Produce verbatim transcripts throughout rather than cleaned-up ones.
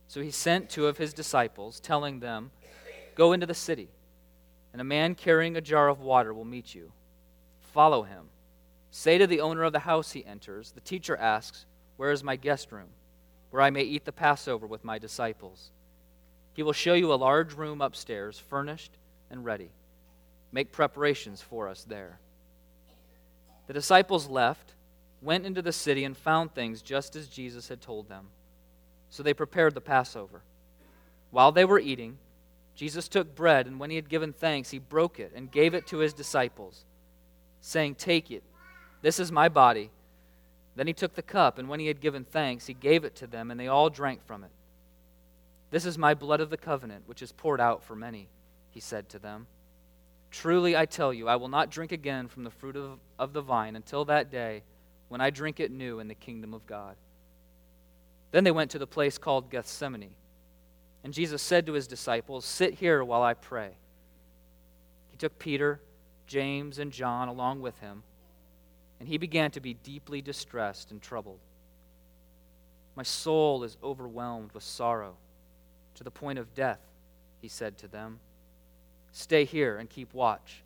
So he sent two of his disciples, telling them, "Go into the city, and a man carrying a jar of water will meet you. Follow him. Say to the owner of the house he enters, 'The teacher asks, where is my guest room, where I may eat the Passover with my disciples?' He will show you a large room upstairs, furnished and ready. Make preparations for us there." The disciples left, went into the city, and found things just as Jesus had told them. So they prepared the Passover. While they were eating, Jesus took bread, and when he had given thanks, he broke it and gave it to his disciples, saying, "Take it, this is my body." Then he took the cup, and when he had given thanks, he gave it to them, and they all drank from it. "This is my blood of the covenant, which is poured out for many," he said to them. "Truly I tell you, I will not drink again from the fruit of, of the vine until that day when I drink it new in the kingdom of God." Then they went to the place called Gethsemane, and Jesus said to his disciples, "Sit here while I pray." He took Peter, James, and John along with him, and he began to be deeply distressed and troubled. "My soul is overwhelmed with sorrow to the point of death," he said to them. "Stay here and keep watch."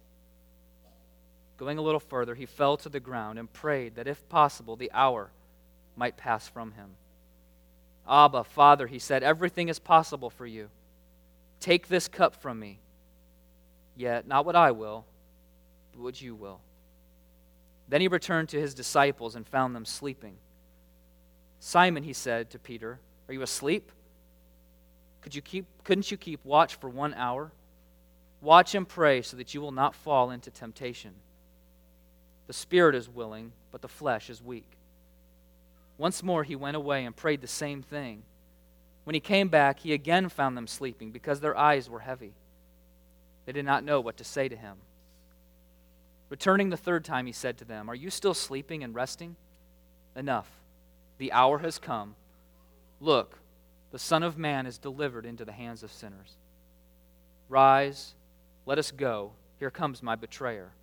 Going a little further, he fell to the ground and prayed that if possible the hour might pass from him. "Abba, Father," he said, "everything is possible for you. Take this cup from me. Yet not what I will, but what you will." Then he returned to his disciples and found them sleeping. "Simon," he said to Peter, "are you asleep? Could you keep, couldn't you keep watch for one hour? Watch and pray so that you will not fall into temptation. The spirit is willing, but the flesh is weak." Once more he went away and prayed the same thing. When he came back, he again found them sleeping because their eyes were heavy. They did not know what to say to him. Returning the third time, he said to them, "Are you still sleeping and resting? Enough. The hour has come. Look, the Son of Man is delivered into the hands of sinners. Rise, let us go. Here comes my betrayer."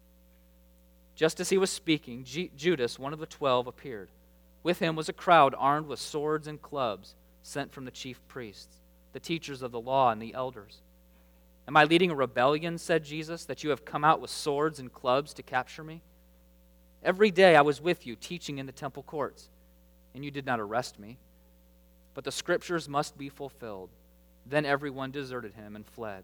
Just as he was speaking, G- Judas, one of the twelve, appeared. With him was a crowd armed with swords and clubs sent from the chief priests, the teachers of the law, and the elders. "Am I leading a rebellion," said Jesus, "that you have come out with swords and clubs to capture me? Every day I was with you teaching in the temple courts, and you did not arrest me. But the scriptures must be fulfilled." Then everyone deserted him and fled.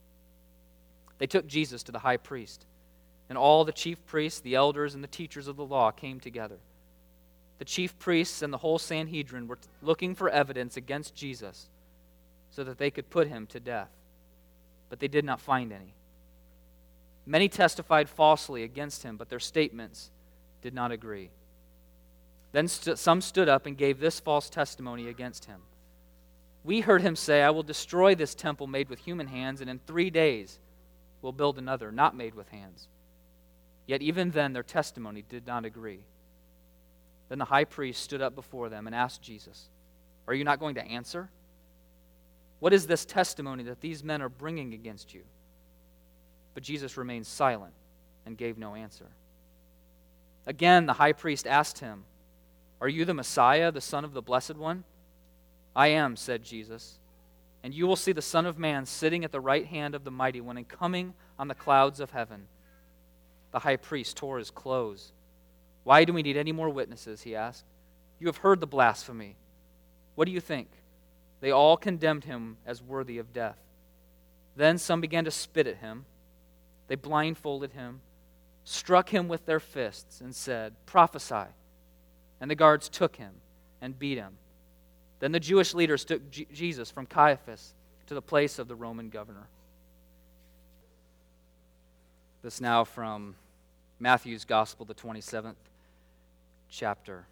They took Jesus to the high priest, and all the chief priests, the elders, and the teachers of the law came together. The chief priests and the whole Sanhedrin were looking for evidence against Jesus so that they could put him to death, but they did not find any. Many testified falsely against him, but their statements did not agree. Then st- some stood up and gave this false testimony against him. "We heard him say, 'I will destroy this temple made with human hands, and in three days will build another, not made with hands.' Yet even then their testimony did not agree. Then the high priest stood up before them and asked Jesus, 'Are you not going to answer? What is this testimony that these men are bringing against you?' But Jesus remained silent and gave no answer. Again the high priest asked him, 'Are you the Messiah, the Son of the Blessed One?' 'I am,' said Jesus. 'And you will see the Son of Man sitting at the right hand of the Mighty One and coming on the clouds of heaven.' The high priest tore his clothes. 'Why do we need any more witnesses?' he asked. 'You have heard the blasphemy. What do you think?' They all condemned him as worthy of death. Then some began to spit at him. They blindfolded him, struck him with their fists, and said, 'Prophesy.' And the guards took him and beat him. Then the Jewish leaders took J- Jesus from Caiaphas to the place of the Roman governor." This now from Matthew's Gospel, the twenty-seventh chapter.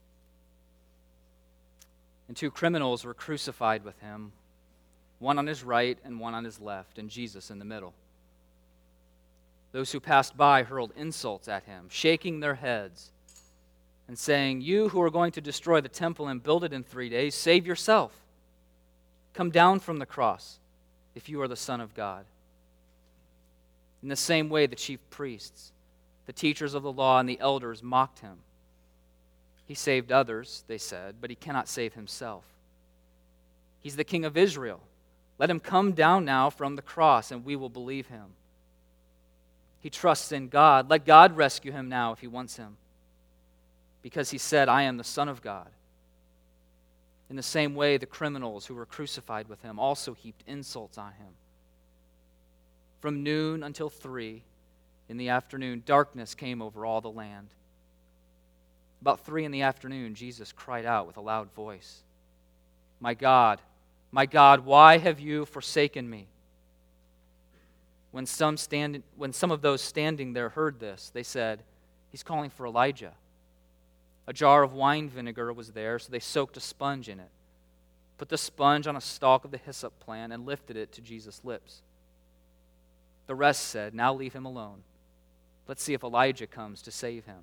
"And two criminals were crucified with him, one on his right and one on his left, and Jesus in the middle. Those who passed by hurled insults at him, shaking their heads and saying, 'You who are going to destroy the temple and build it in three days, save yourself. Come down from the cross if you are the Son of God.' In the same way, the chief priests, the teachers of the law, and the elders mocked him. 'He saved others,' they said, 'but he cannot save himself. He's the King of Israel. Let him come down now from the cross, and we will believe him. He trusts in God. Let God rescue him now if he wants him, because he said, I am the Son of God. In the same way, the criminals who were crucified with him also heaped insults on him. From noon until three in the afternoon, darkness came over all the land. About three in the afternoon, Jesus cried out with a loud voice, My God, my God, why have you forsaken me? When some, stand, when some of those standing there heard this, they said, He's calling for Elijah. A jar of wine vinegar was there, so they soaked a sponge in it, put the sponge on a stalk of the hyssop plant, and lifted it to Jesus' lips. The rest said, Now leave him alone. Let's see if Elijah comes to save him.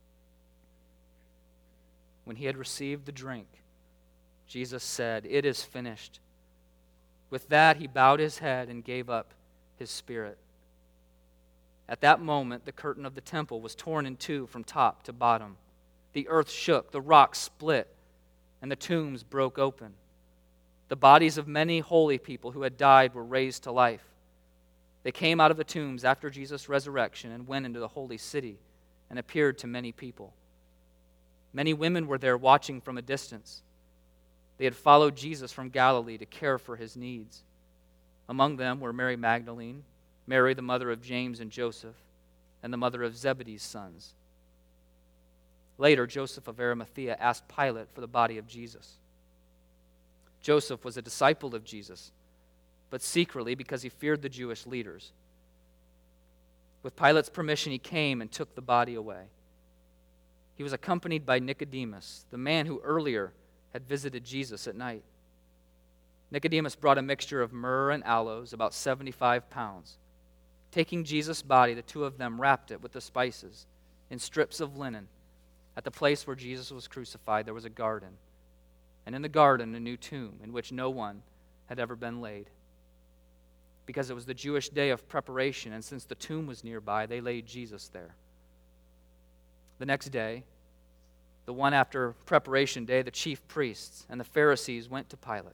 When he had received the drink, Jesus said, It is finished. With that, he bowed his head and gave up his spirit. At that moment, the curtain of the temple was torn in two from top to bottom. The earth shook, the rocks split, and the tombs broke open. The bodies of many holy people who had died were raised to life. They came out of the tombs after Jesus' resurrection and went into the holy city and appeared to many people. Many women were there watching from a distance. They had followed Jesus from Galilee to care for his needs. Among them were Mary Magdalene, Mary the mother of James and Joseph, and the mother of Zebedee's sons. Later, Joseph of Arimathea asked Pilate for the body of Jesus. Joseph was a disciple of Jesus, but secretly because he feared the Jewish leaders. With Pilate's permission, he came and took the body away. He was accompanied by Nicodemus, the man who earlier had visited Jesus at night. Nicodemus brought a mixture of myrrh and aloes, about seventy-five pounds. Taking Jesus' body, the two of them wrapped it with the spices in strips of linen. At the place where Jesus was crucified, there was a garden, and in the garden a new tomb in which no one had ever been laid. Because it was the Jewish day of preparation, and since the tomb was nearby, they laid Jesus there. The next day, the one after preparation day, the chief priests and the Pharisees went to Pilate.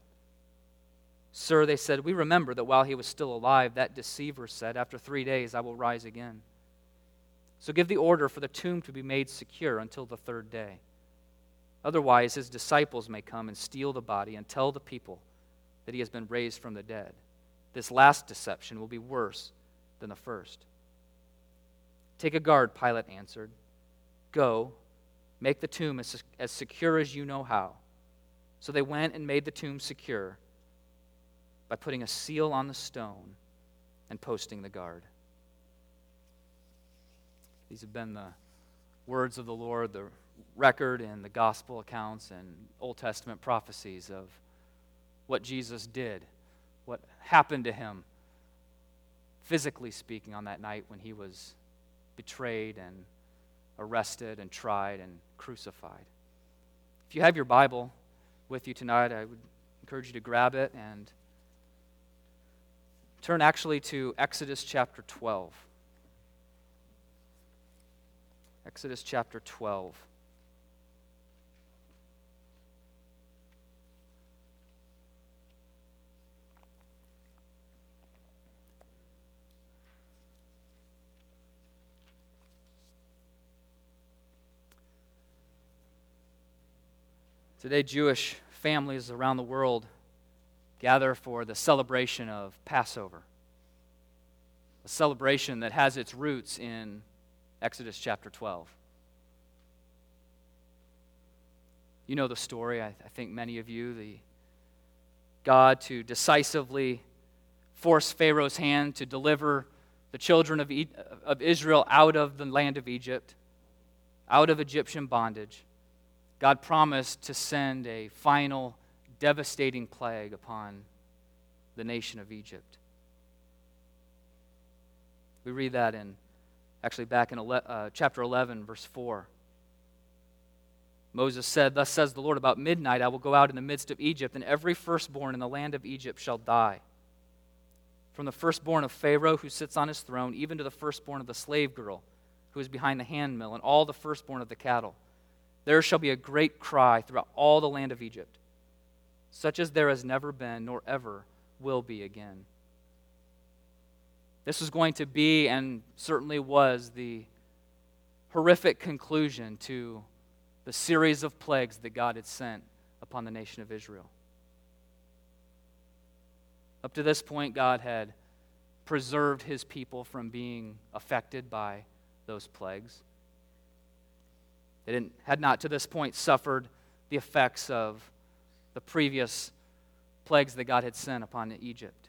Sir, they said, we remember that while he was still alive, that deceiver said, After three days I will rise again. So give the order for the tomb to be made secure until the third day. Otherwise, his disciples may come and steal the body and tell the people that he has been raised from the dead. This last deception will be worse than the first. Take a guard, Pilate answered. Go, make the tomb as, as secure as you know how. So they went and made the tomb secure by putting a seal on the stone and posting the guard. These have been the words of the Lord, the record and the gospel accounts and Old Testament prophecies of what Jesus did, what happened to him, physically speaking, on that night when he was betrayed and arrested and tried and crucified. If you have your Bible with you tonight, I would encourage you to grab it and turn actually to Exodus chapter twelve. Exodus chapter twelve. Today, Jewish families around the world gather for the celebration of Passover, a celebration that has its roots in Exodus chapter twelve. You know the story, I, I think many of you, the God to decisively force Pharaoh's hand to deliver the children of, e- of Israel out of the land of Egypt, out of Egyptian bondage. God promised to send a final devastating plague upon the nation of Egypt. We read that in, actually back in ele- uh, chapter eleven, verse four. Moses said, Thus says the Lord, about midnight I will go out in the midst of Egypt, and every firstborn in the land of Egypt shall die. From the firstborn of Pharaoh who sits on his throne, even to the firstborn of the slave girl who is behind the handmill, and all the firstborn of the cattle. There shall be a great cry throughout all the land of Egypt. such as there has never been nor ever will be again. This was going to be, and certainly was, the horrific conclusion to the series of plagues that God had sent upon the nation of Israel. Up to this point, God had preserved his people from being affected by those plagues. They didn't, had not to this point suffered the effects of the previous plagues that God had sent upon Egypt.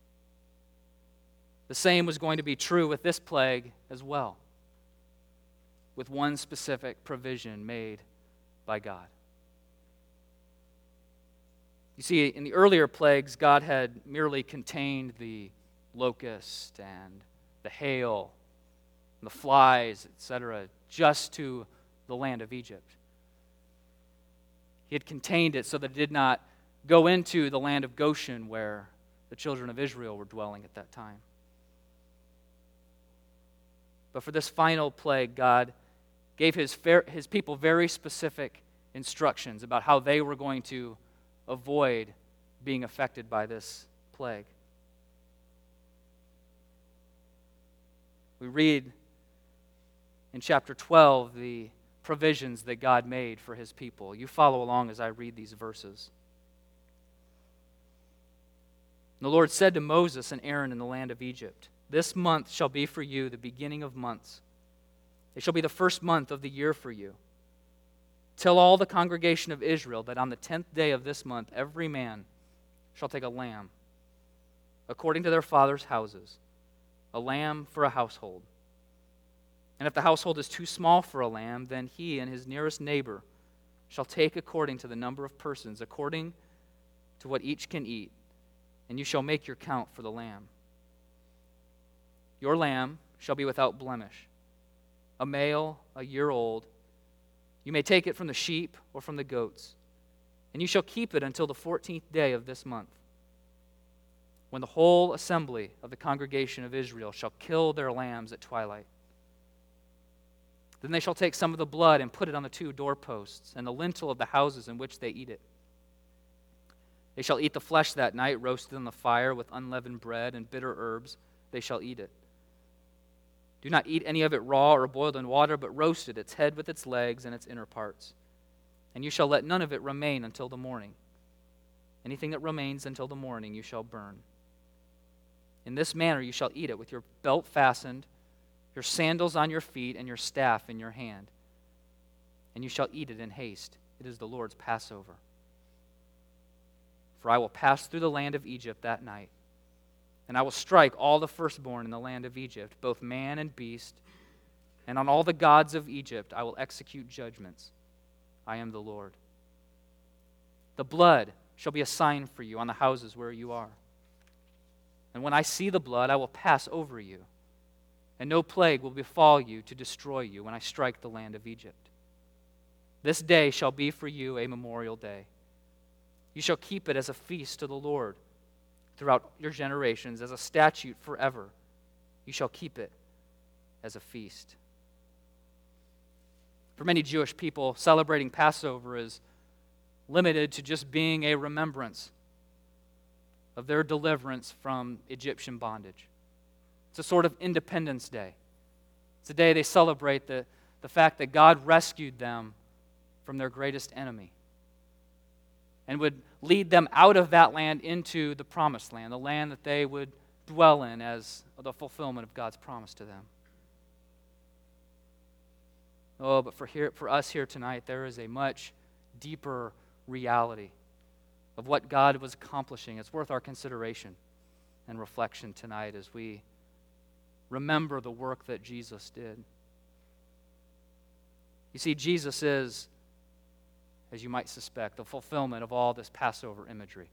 The same was going to be true with this plague as well, with one specific provision made by God. You see, in the earlier plagues, God had merely contained the locust and the hail, and the flies, et cetera, just to the land of Egypt. He had contained it so that it did not go into the land of Goshen where the children of Israel were dwelling at that time. But for this final plague, God gave his, fair, his people very specific instructions about how they were going to avoid being affected by this plague. We read in chapter twelve the provisions that God made for his people. You follow along as I read these verses. The Lord said to Moses and Aaron in the land of Egypt, "This month shall be for you the beginning of months. It shall be the first month of the year for you. Tell all the congregation of Israel that on the tenth day of this month every man shall take a lamb, according to their fathers' houses, a lamb for a household. And if the household is too small for a lamb, then he and his nearest neighbor shall take according to the number of persons, according to what each can eat, and you shall make your count for the lamb. Your lamb shall be without blemish, a male, a year old. You may take it from the sheep or from the goats, and you shall keep it until the fourteenth day of this month, when the whole assembly of the congregation of Israel shall kill their lambs at twilight. Then they shall take some of the blood and put it on the two doorposts and the lintel of the houses in which they eat it. They shall eat the flesh that night, roasted on the fire with unleavened bread and bitter herbs. They shall eat it. Do not eat any of it raw or boiled in water, but roast it, its head with its legs and its inner parts. And you shall let none of it remain until the morning. Anything that remains until the morning you shall burn. In this manner you shall eat it, with your belt fastened, your sandals on your feet, and your staff in your hand. And you shall eat it in haste. It is the Lord's Passover. For I will pass through the land of Egypt that night, and I will strike all the firstborn in the land of Egypt, both man and beast, and on all the gods of Egypt I will execute judgments. I am the Lord. The blood shall be a sign for you on the houses where you are. And when I see the blood, I will pass over you, and no plague will befall you to destroy you when I strike the land of Egypt. This day shall be for you a memorial day. You shall keep it as a feast to the Lord throughout your generations, as a statute forever. You shall keep it as a feast." For many Jewish people, celebrating Passover is limited to just being a remembrance of their deliverance from Egyptian bondage. It's a sort of Independence Day. It's a day they celebrate the, the fact that God rescued them from their greatest enemy and would lead them out of that land into the promised land, the land that they would dwell in as the fulfillment of God's promise to them. Oh, but for here, for us here tonight, there is a much deeper reality of what God was accomplishing. It's worth our consideration and reflection tonight as we remember the work that Jesus did. You see, Jesus is, as you might suspect, the fulfillment of all this Passover imagery.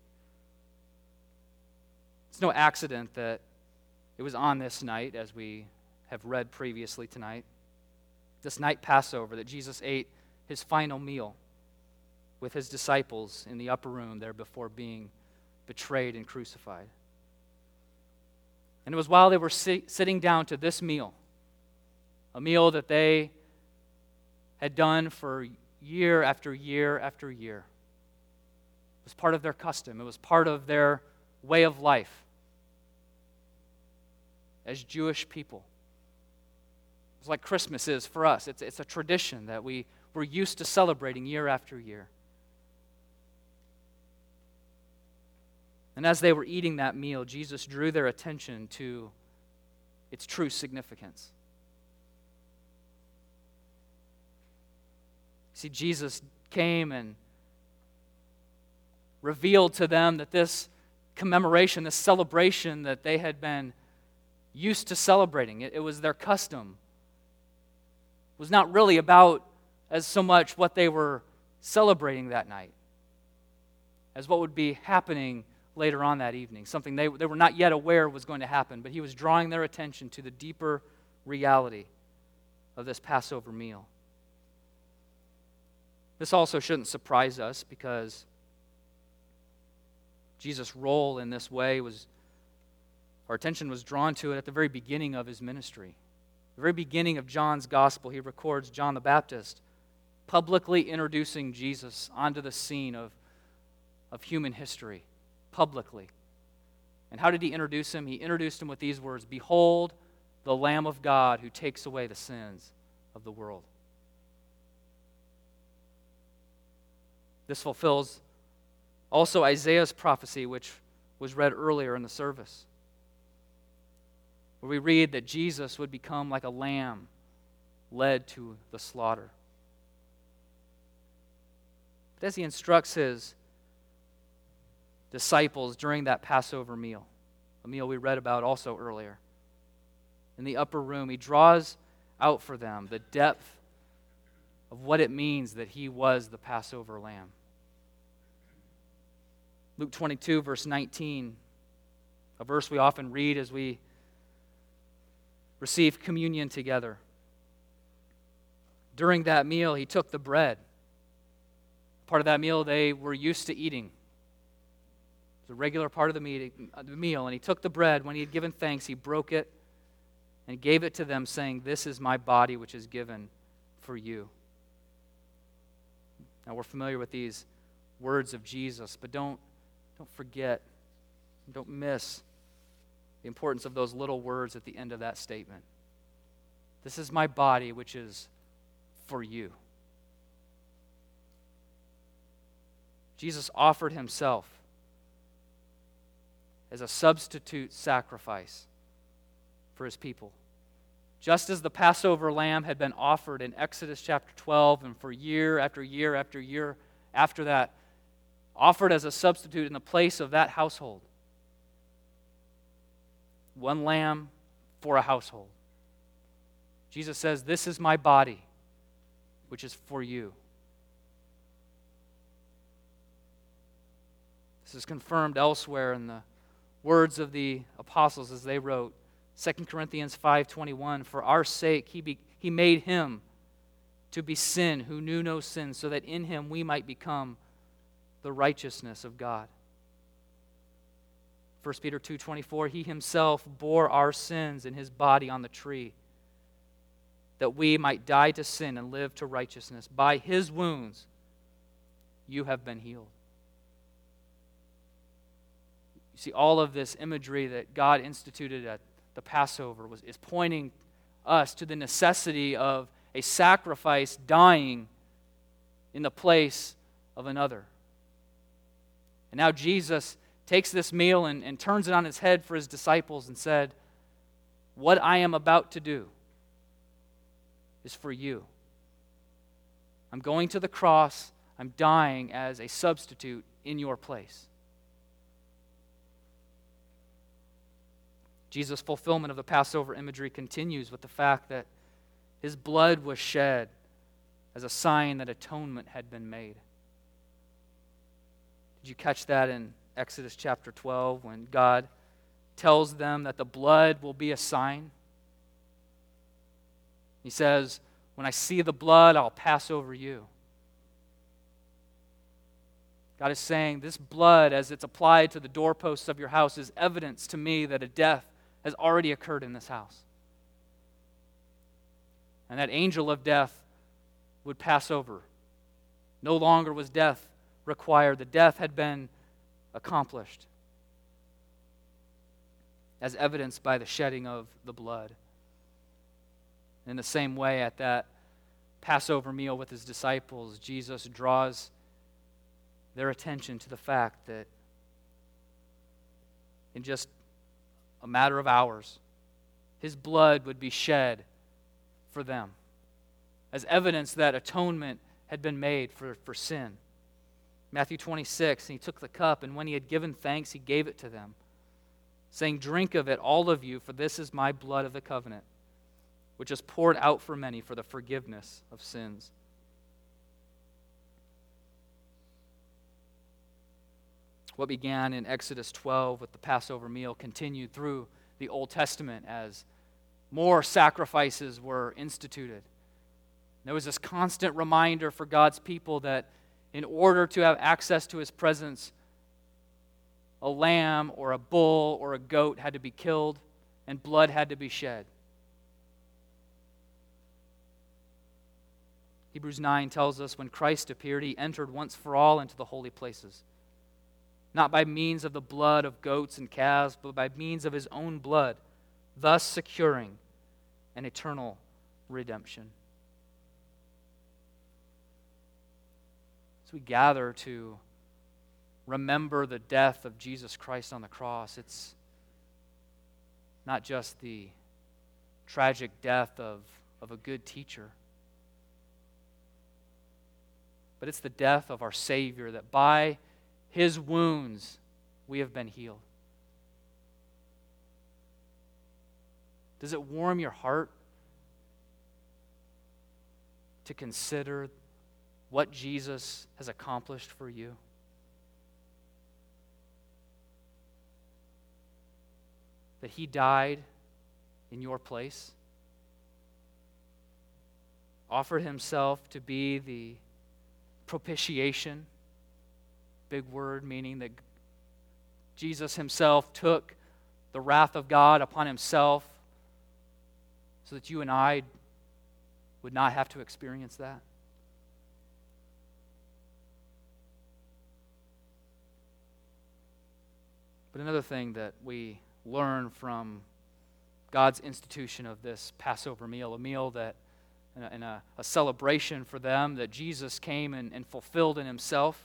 It's no accident that it was on this night, as we have read previously tonight, this night Passover, that Jesus ate his final meal with his disciples in the upper room there before being betrayed and crucified. And it was while they were si- sitting down to this meal, a meal that they had done for year after year after year, was part of their custom. It was part of their way of life as Jewish people. It's like Christmas is for us. It's, it's a tradition that we, we're used to celebrating year after year. And as they were eating that meal, Jesus drew their attention to its true significance. See, Jesus came and revealed to them that this commemoration, this celebration that they had been used to celebrating, it, it was their custom, was not really about as so much what they were celebrating that night as what would be happening later on that evening, something they, they were not yet aware was going to happen, but he was drawing their attention to the deeper reality of this Passover meal. This also shouldn't surprise us because Jesus' role in this way was, our attention was drawn to it at the very beginning of his ministry. The very beginning of John's gospel, he records John the Baptist publicly introducing Jesus onto the scene of, of human history, publicly. And how did he introduce him? He introduced him with these words, "Behold, the Lamb of God who takes away the sins of the world." This fulfills also Isaiah's prophecy, which was read earlier in the service, where we read that Jesus would become like a lamb led to the slaughter. But as he instructs his disciples during that Passover meal, a meal we read about also earlier, in the upper room, he draws out for them the depth of what it means that he was the Passover lamb. Luke twenty-two, verse nineteen, a verse we often read as we receive communion together. During that meal, he took the bread. Part of that meal they were used to eating. It was a regular part of the meal. And he took the bread. When he had given thanks, he broke it and gave it to them, saying, "This is my body, which is given for you." Now, we're familiar with these words of Jesus, but don't, don't forget, don't miss the importance of those little words at the end of that statement. This is my body, which is for you. Jesus offered himself as a substitute sacrifice for his people. Just as the Passover lamb had been offered in Exodus chapter twelve, and for year after year after year after that, offered as a substitute in the place of that household. One lamb for a household. Jesus says, "This is my body, which is for you." This is confirmed elsewhere in the words of the apostles as they wrote, Second Corinthians five twenty-one, "For our sake he, be, he made him to be sin who knew no sin, so that in him we might become the righteousness of God." First Peter two twenty-four, "He himself bore our sins in his body on the tree, that we might die to sin and live to righteousness. By his wounds you have been healed." You see, all of this imagery that God instituted at the Passover was, is pointing us to the necessity of a sacrifice dying in the place of another. And now Jesus takes this meal and, and turns it on its head for his disciples and said, "What I am about to do is for you. I'm going to the cross. I'm dying as a substitute in your place." Jesus' fulfillment of the Passover imagery continues with the fact that his blood was shed as a sign that atonement had been made. Did you catch that in Exodus chapter twelve when God tells them that the blood will be a sign? He says, "When I see the blood, I'll pass over you." God is saying, this blood, as it's applied to the doorposts of your house, is evidence to me that a death has already occurred in this house. And that angel of death would pass over. No longer was death required. The death had been accomplished, as evidenced by the shedding of the blood. In the same way, at that Passover meal with his disciples, Jesus draws their attention to the fact that in just a matter of hours, his blood would be shed for them, as evidence that atonement had been made for, for sin. Matthew twenty-six, and he took the cup, and when he had given thanks, he gave it to them, saying, "Drink of it, all of you, for this is my blood of the covenant, which is poured out for many for the forgiveness of sins." What began in Exodus twelve with the Passover meal continued through the Old Testament as more sacrifices were instituted. There was this constant reminder for God's people that in order to have access to his presence, a lamb or a bull or a goat had to be killed and blood had to be shed. Hebrews nine tells us when Christ appeared, he entered once for all into the holy places, not by means of the blood of goats and calves, but by means of his own blood, thus securing an eternal redemption. As we gather to remember the death of Jesus Christ on the cross, it's not just the tragic death of, of a good teacher, but it's the death of our Savior, that by his wounds we have been healed. Does it warm your heart to consider what Jesus has accomplished for you? That he died in your place, offered himself to be the propitiation, big word meaning that Jesus himself took the wrath of God upon himself so that you and I would not have to experience that. But another thing that we learn from God's institution of this Passover meal, a meal that and a, a celebration for them that Jesus came and, and fulfilled in himself.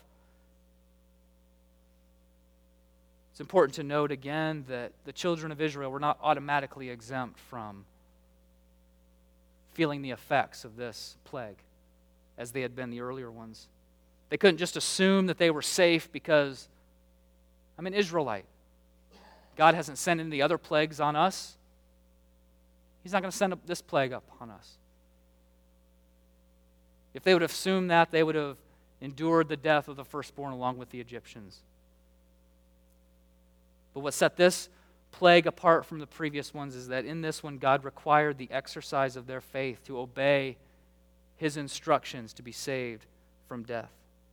It's important to note again that the children of Israel were not automatically exempt from feeling the effects of this plague as they had been the earlier ones. They couldn't just assume that they were safe because I'm an Israelite. God hasn't sent any other plagues on us. He's not going to send this plague up on us. If they would have assumed that, they would have endured the death of the firstborn along with the Egyptians. But what set this plague apart from the previous ones is that in this one, God required the exercise of their faith to obey his instructions to be saved from death.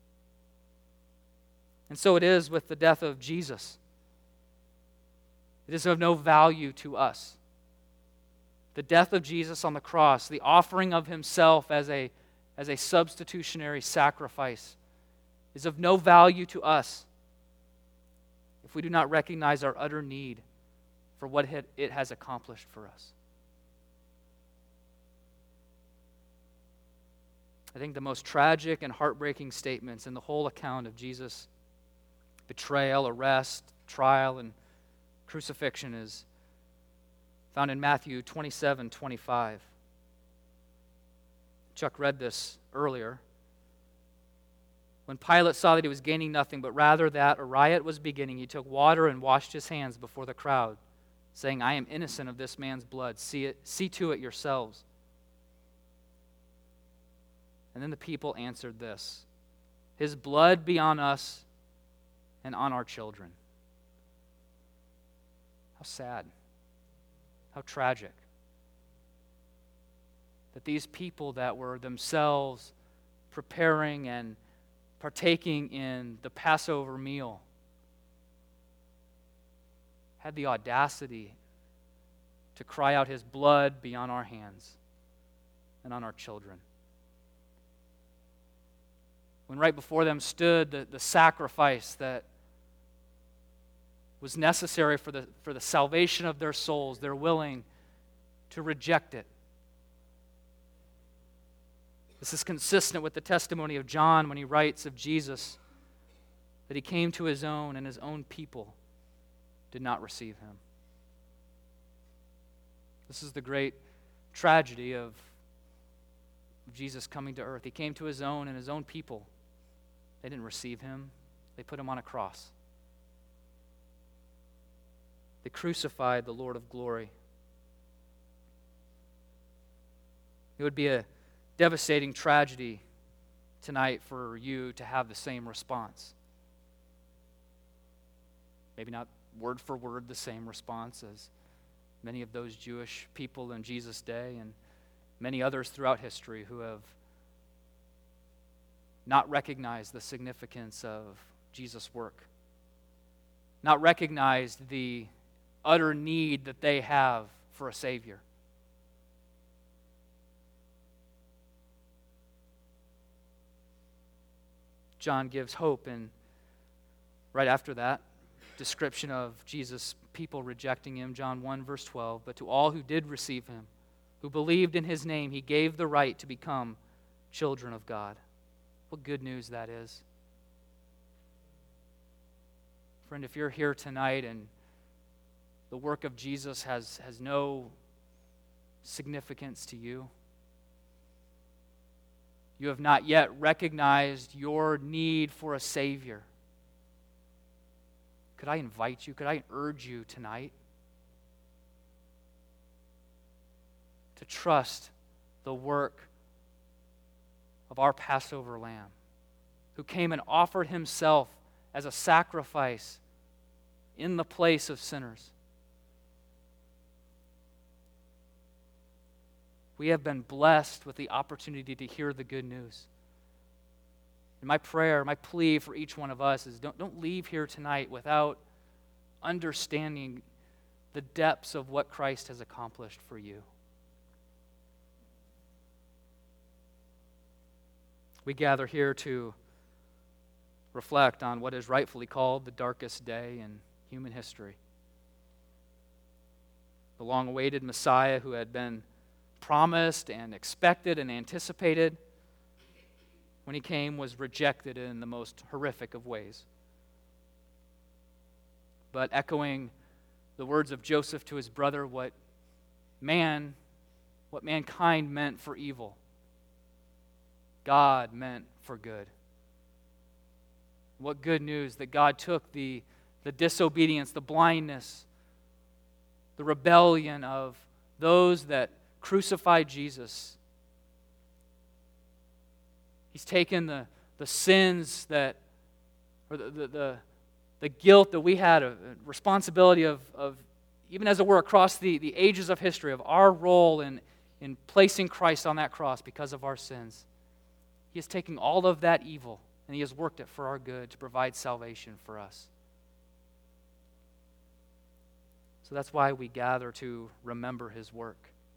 And so it is with the death of Jesus. It is of no value to us. The death of Jesus on the cross, the offering of himself as a as a substitutionary sacrifice, is of no value to us if we do not recognize our utter need for what it has accomplished for us. I think the most tragic and heartbreaking statements in the whole account of Jesus' betrayal, arrest, trial, and crucifixion is found in Matthew twenty-seven twenty-five. Chuck read this earlier. When Pilate saw that he was gaining nothing, but rather that a riot was beginning, he took water and washed his hands before the crowd, saying, "I am innocent of this man's blood. See it, see to it yourselves." And then the people answered this, "His blood be on us and on our children." How sad. How tragic. That these people that were themselves preparing and partaking in the Passover meal had the audacity to cry out, "His blood be on our hands and on our children." when right before them stood the, the sacrifice that was necessary for the, for the salvation of their souls, they're willing to reject it. This is consistent with the testimony of John when he writes of Jesus that he came to his own and his own people did not receive him. This is the great tragedy of Jesus coming to earth. He came to his own and his own people. They didn't receive him. They put him on a cross. They crucified the Lord of glory. It would be a devastating tragedy tonight for you to have the same response. Maybe not word for word the same response as many of those Jewish people in Jesus' day and many others throughout history who have not recognized the significance of Jesus' work, not recognized the utter need that they have for a Savior. John gives hope, and right after that description of Jesus' people rejecting him, John one, verse twelve, but to all who did receive him, who believed in his name, he gave the right to become children of God. What good news that is. Friend, if you're here tonight and the work of Jesus has, has no significance to you, you have not yet recognized your need for a Savior, could I invite you, could I urge you tonight to trust the work of our Passover Lamb, who came and offered himself as a sacrifice in the place of sinners. We have been blessed with the opportunity to hear the good news. And my prayer, my plea for each one of us is don't, don't leave here tonight without understanding the depths of what Christ has accomplished for you. We gather here to reflect on what is rightfully called the darkest day in human history. The long-awaited Messiah who had been promised and expected and anticipated, when he came, was rejected in the most horrific of ways. But echoing the words of Joseph to his brother, what man, what mankind meant for evil, God meant for good. What good news that God took the, the disobedience, the blindness, the rebellion of those that crucified Jesus. He's taken the, the sins that, or the, the, the, the guilt that we had, a responsibility of, of, even as it were, across the, the ages of history, of our role in, in placing Christ on that cross because of our sins. He is taking all of that evil, and he has worked it for our good to provide salvation for us. So that's why we gather to remember his work.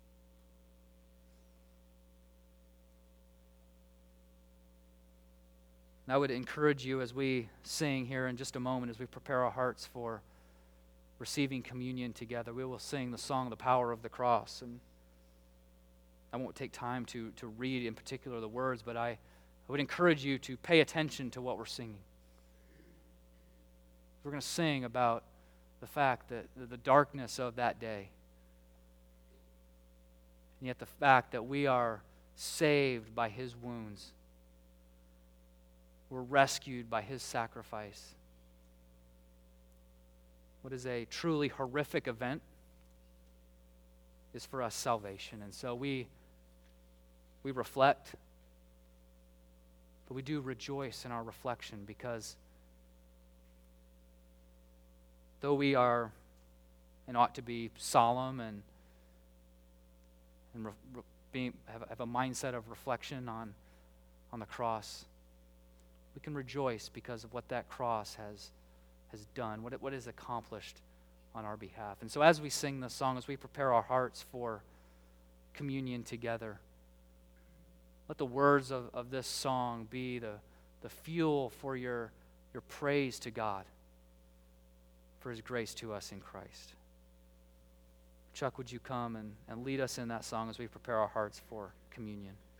And I would encourage you as we sing here in just a moment, as we prepare our hearts for receiving communion together, we will sing the song, The Power of the Cross. And I won't take time to, to read in particular the words, but I, I would encourage you to pay attention to what we're singing. We're going to sing about the fact that the darkness of that day, and yet the fact that we are saved by his wounds. We're rescued by his sacrifice. What is a truly horrific event is for us salvation. And so we we reflect, but we do rejoice in our reflection, because though we are and ought to be solemn and and re, re, being, have, have a mindset of reflection on, on the cross, we can rejoice because of what that cross has, has done, what it, what it has accomplished on our behalf. And so as we sing this song, as we prepare our hearts for communion together, let the words of, of this song be the, the fuel for your, your praise to God, for his grace to us in Christ. Chuck, would you come and, and lead us in that song as we prepare our hearts for communion?